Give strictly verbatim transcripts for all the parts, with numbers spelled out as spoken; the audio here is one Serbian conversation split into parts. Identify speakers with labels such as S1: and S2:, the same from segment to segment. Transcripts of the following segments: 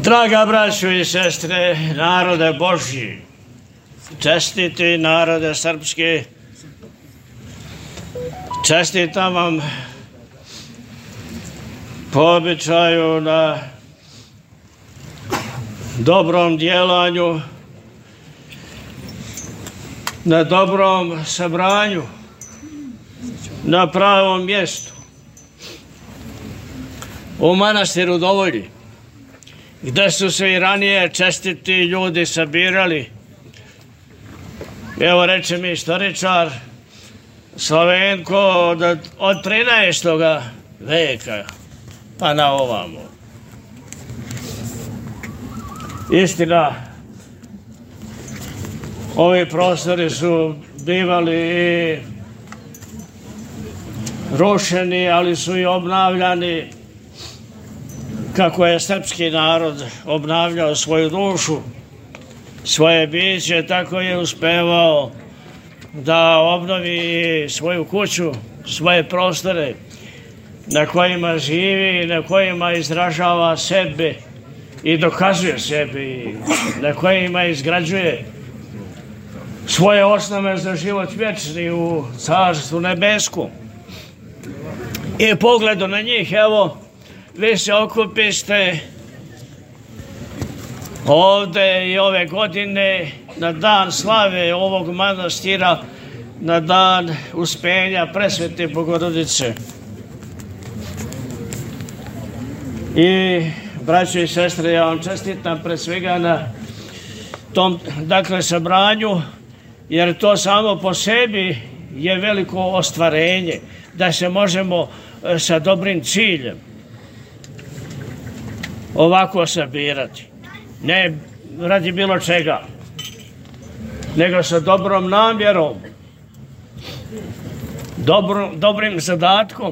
S1: Draga braćo i sestre, narode Božji, čestiti narode srpski, čestitam vam po običaju na dobrom djelanju, na dobrom sabranju, na pravom mjestu, u manastiru Dovolji, gdje su se i ranije čestiti ljudi sabirali. Evo reče mi istoričar Slavenko od, od trinaestog veka pa na ovamo. Istina, ovi prostori su bivali i rušeni, ali su i obnavljani kako je srpski narod obnavljao svoju dušu, svoje biće, tako je uspevao da obnovi svoju kuću, svoje prostore na kojima živi, na kojima izražava sebe i dokazuje sebi, na kojima izgrađuje svoje osnove za život vječni u Carstvu nebeskom. I pogledu na njih, evo, vi se okupiste ovde i ove godine na dan slave ovog manastira, na dan uspenja Presvete Bogorodice. I, braćo i sestre, ja vam čestitam pre svega na tom, dakle, sabranju, jer to samo po sebi je veliko ostvarenje, da se možemo sa dobrim ciljem ovako sabirati. Ne radi bilo čega, nego sa dobrom namjerom, dobro, dobrim zadatkom.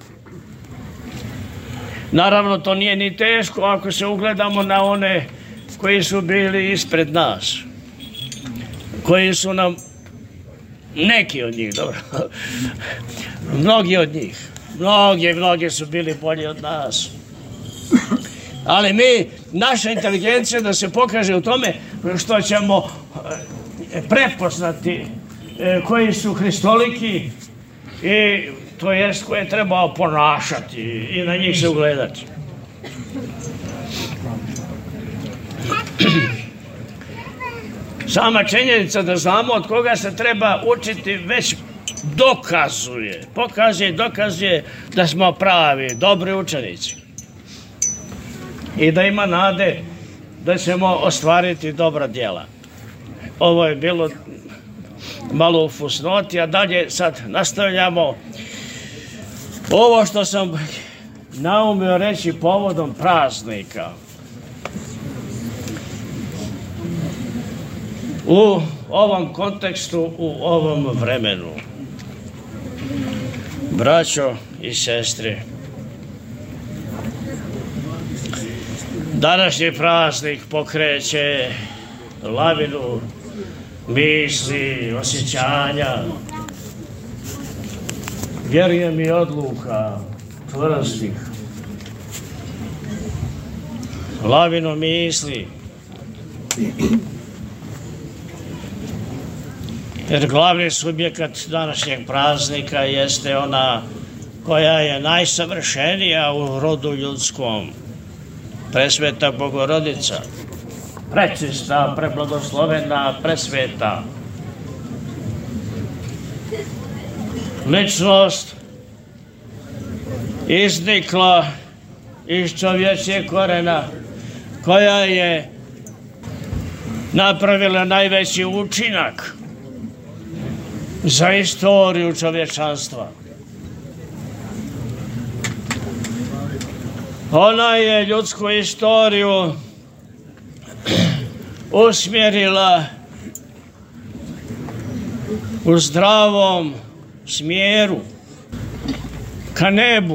S1: Naravno, to nije ni teško ako se ugledamo na one koji su bili ispred nas, koji su nam, neki od njih, dobro, mnogi od njih, mnogi, mnogi su bili bolji od nas. Ali mi, naša inteligencija da se pokaže u tome što ćemo prepoznati koji su hristoliki i to jest koje treba ponašati i na njih se ugledati. Sama činjenica da znamo od koga se treba učiti već dokazuje, pokazuje i dokazuje da smo pravi, dobri učenici. I da ima nade da ćemo ostvariti dobra djela. Ovo je bilo malo u fusnoti, a dalje sad nastavljamo ovo što sam naumio reći povodom praznika. U ovom kontekstu, u ovom vremenu. Braćo i sestre, današnji praznik pokreće lavinu misli, osjećanja, vjerujem i odluka čvrstih. Lavinu misli, jer glavni subjekat današnjeg praznika jeste ona koja je najsavršenija u rodu ljudskom. Presveta Bogorodica, prečista, preblagoslovena, presveta. Ličnost iznikla iz čovječjeg korena, koja je napravila najveći učinak za istoriju čovječanstva. Ona je ljudsku istoriju usmjerila u zdravom smjeru, ka nebu,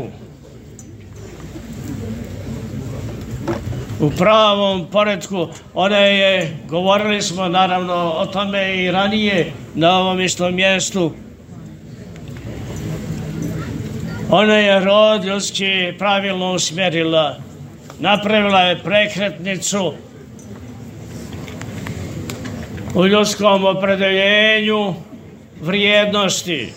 S1: u pravom poretku. Ona je, govorili smo naravno o tome i ranije na ovom istom mjestu, ona je rod ljudski pravilno usmjerila napravila je prekretnicu u ljudskom opredeljenju vrijednosti.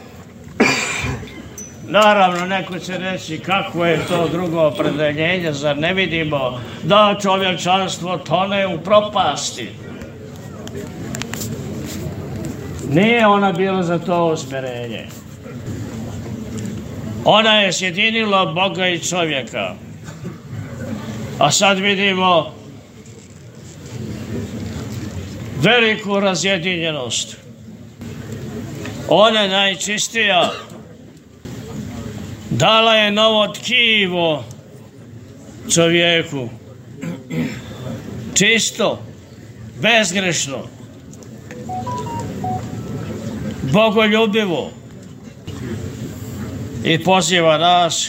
S1: Naravno, neko će reći kako je to drugo opredeljenje, zar ne vidimo da čovječanstvo tone u propasti. Nije ona bila za to usmjerenje. Ona je sjedinila Boga i čovjeka. A sad vidimo veliku razjedinjenost. Ona je najčistija. Dala je novo tkivo čovjeku. Čisto, bezgrešno, bogoljubivo. I poziva nas,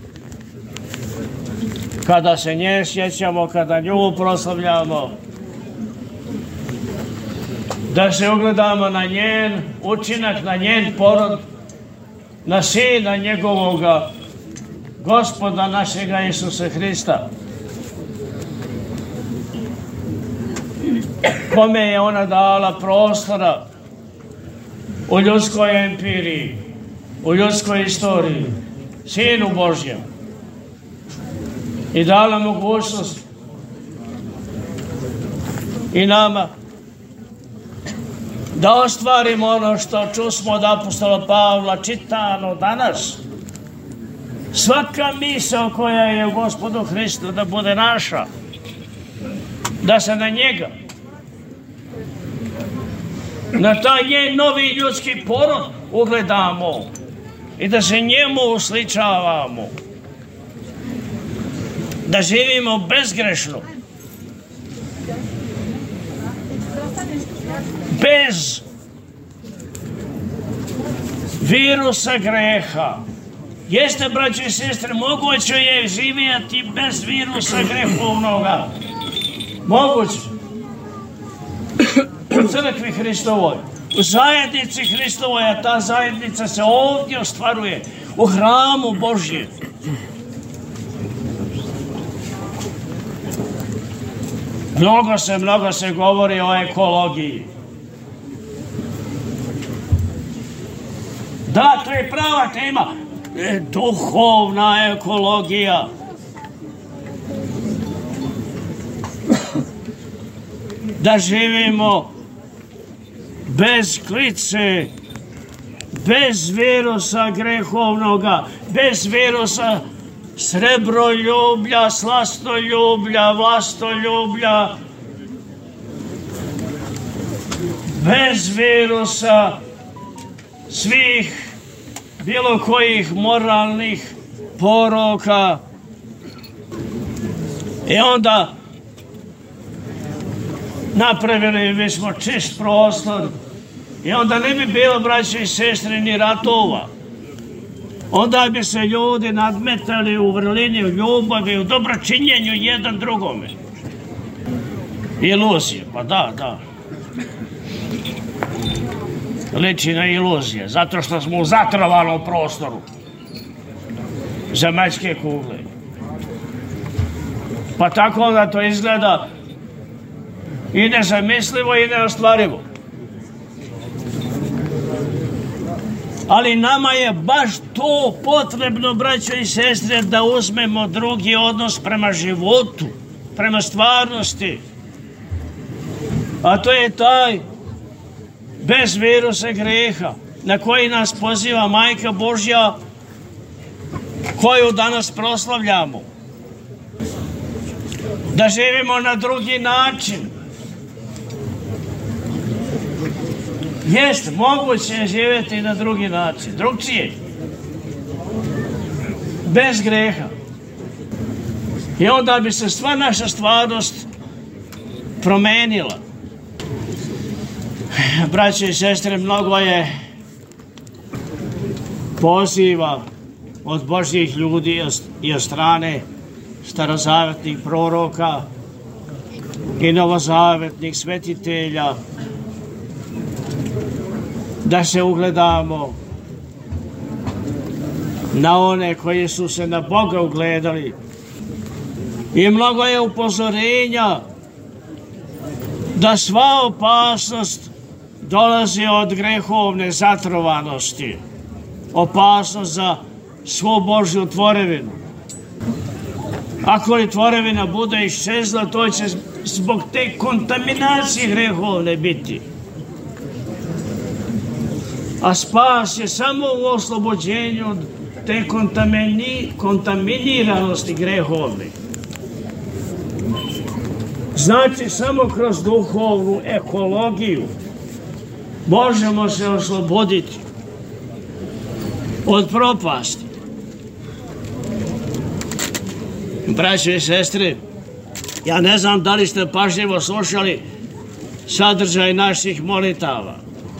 S1: kada se nje sjećamo, kada nju proslavljamo, da se ugledamo na njen učinak, na njen porod, na Sina njegovoga, Gospoda našega Isusa Hrista, kome je ona dala prostora u ljudskoj empiriji, u ljudskoj istoriji, Sinu Božjem, i dala mogućnost i nama da ostvarimo ono što čusmo od apostola Pavla čitano danas. Svaka misao koja je u Gospodu Hristu da bude naša, da se na njega, na taj njen novi ljudski porod ugledamo i da se njemu usličavamo, da živimo bezgrešno, bez virusa greha. Jeste, braćo i sestre, moguće je živjeti bez virusa grehovnoga. Moguće. U crkvi Hristovoj, u zajednici Hristovoj, a ta zajednica se ovdje ostvaruje, u hramu Božjem. Mnogo se, mnogo se govori o ekologiji. Da, to je prava tema. E, duhovna ekologija. Da živimo bez klice, bez virusa grehovnoga, bez virusa srebroljublja, slastoljublja, vlastoljublja, bez virusa svih bilo kojih moralnih poroka. I onda napravili bismo čist prostor i onda ne bi bilo, braće i sestre, ni ratova. Onda bi se ljudi nadmetali u vrlini, u ljubavi, u dobročinjenju jedan drugome. Iluzije, pa da, da. Liči na iluzije, zato što smo u zatrovanom prostoru zemaljske kugle. Pa tako onda to izgleda i nezamislivo i neostvarivo. Ali nama je baš to potrebno, braćo i sestre, da uzmemo drugi odnos prema životu, prema stvarnosti. A to je taj bez virusa greha na koji nas poziva Majka Božja, koju danas proslavljamo. Da živimo na drugi način. Jest, moguće je živjeti na drugi način, drugčije, bez greha. I onda bi se sva naša stvarnost promenila. Braće i sestre, mnogo je poziva od Božjih ljudi i od strane starozavetnih proroka i novozavetnih svetitelja da se ugledamo na one koji su se na Boga ugledali, I mnogo je upozorenja da sva opasnost dolazi od grehovne zatrovanosti. Opasnost za svu Božju tvorevinu. Ako li tvorevina bude iščezla, to će zbog te kontaminacije grehovne biti. A spas je samo u oslobođenju od te kontamini, kontaminiranosti grehovne. Znači, samo kroz duhovnu ekologiju možemo se osloboditi od propasti. Braćo i sestre, ja ne znam da li ste pažljivo slušali sadržaj naših molitava,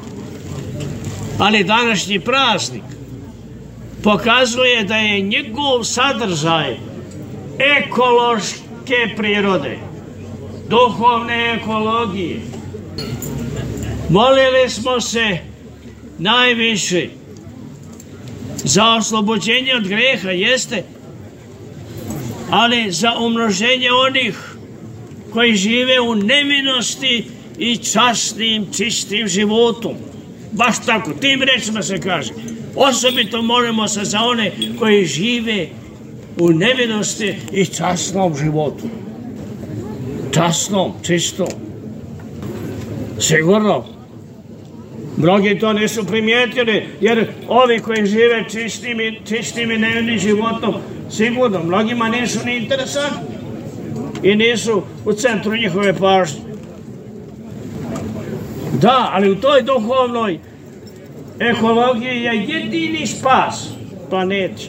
S1: ali današnji praznik pokazuje da je njegov sadržaj ekološke prirode, duhovne ekologije. Molili smo se najviše za oslobođenje od greha, jeste, ali za umnoženje onih koji žive u nevinosti i časnim, čistim životom. Baš tako, tim rečima se kaže. Osobito molimo se za one koji žive u nevinosti i časnom životu. Časnom, čistom. Sigurno. Mnogi to nisu primijetili, jer ovi koji žive čistim i, čistim i nevinim životom, sigurno, mnogima nisu ni interesantni i nisu u centru njihove pažnje. Da, ali u toj duhovnoj ekologiji je jedini spas planeti.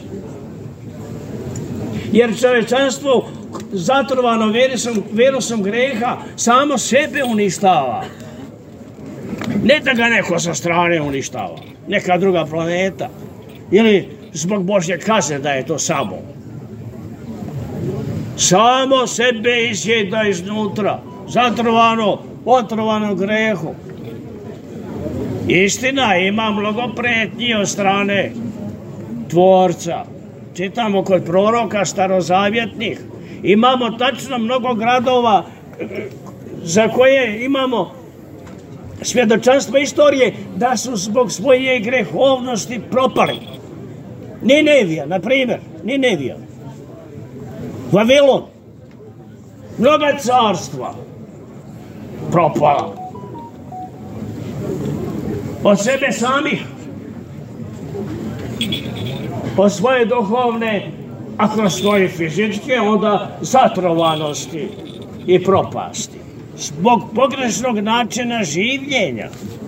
S1: Jer čovečanstvo zatrovano virusom, virusom greha samo sebe uništava. Ne da ga neko sa strane uništava, neka druga planeta. Ili zbog Božje kazne da je to samo. Samo sebe izjeda iznutra, zatrovano, otrovano grehom. Istina, ima mnogo pretnji od strane Tvorca. Čitamo kod proroka starozavjetnih. Imamo tačno mnogo gradova za koje imamo svjedočanstvo istorije da su zbog svoje grehovnosti propali. Ninevija, na primjer, Ninevija. Vavilon. Mnoga carstva propala. Od sebe samih. Od svoje duhovne, a kroz svoje fizičke, onda zatrovanosti i propasti. Zbog pogrešnog načina življenja.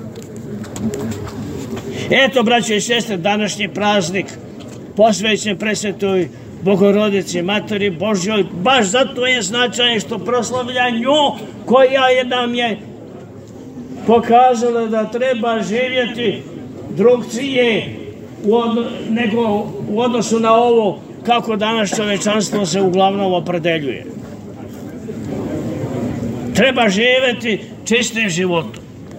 S1: Eto, braćo i sestre, današnji praznik posvećen presvetoj Bogorodici, Materi Božjoj, baš zato je značajan što proslavlja nju, koja je nam je pokazala da treba živjeti drugčije u od, nego u odnosu na ovo kako danas čovečanstvo se uglavnom opredeljuje. Treba živjeti čistim životom.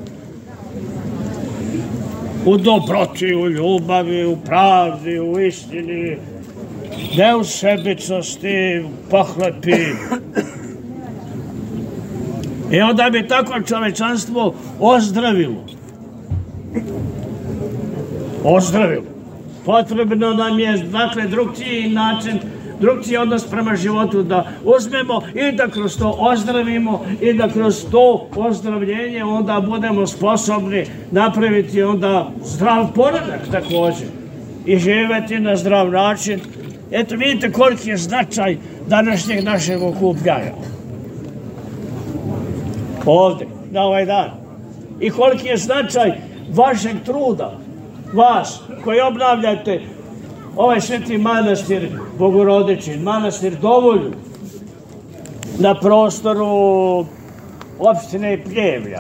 S1: U dobroti, u ljubavi, u pravdi, u istini, ne u sebičnosti, u pohlepi. I onda bi tako čovečanstvo ozdravilo. Ozdravilo. Potrebno nam je, dakle, drugčiji način, drugčiji odnos prema životu da uzmemo i da kroz to ozdravimo i da kroz to ozdravljenje onda budemo sposobni napraviti onda zdrav poredak također i živjeti na zdrav način. Eto, vidite koliki je značaj današnjeg našeg okupljanja. Ovdje, na ovaj dan. I koliki je značaj vašeg truda, vas koji obnavljate ovaj sveti manastir Bogorodičin, manastir Dovolju, na prostoru opštine Pljevlja.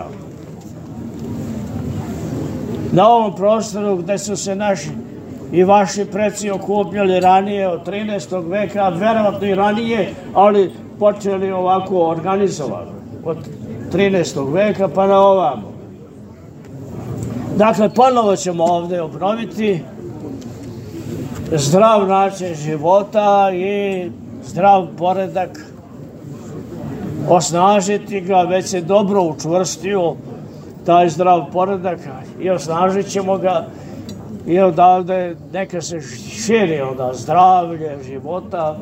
S1: Na ovom prostoru gde su se naši i vaši preci okupljali ranije od trinaestog veka, verovatno i ranije, ali počeli ovako organizovati od trinaestog veka pa na ovamo. Dakle, ponovo ćemo ovdje obnoviti zdrav način života i zdrav poredak osnažiti ga, već se dobro učvrstio taj zdrav poredak i osnažit ćemo ga i odavde neka se širi onda zdravlje života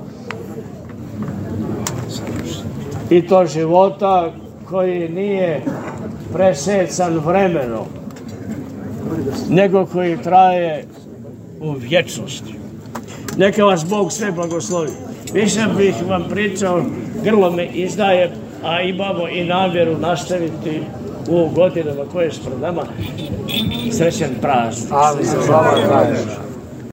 S1: i to života koji nije presecan vremenom, nego koji traje u vječnosti. Neka vas Bog sve blagoslovi. Više bih vam pričao, grlo me izdaje, a imamo i namjeru nastaviti u godinama koje su pred nama. Srećan praznik.
S2: Amin.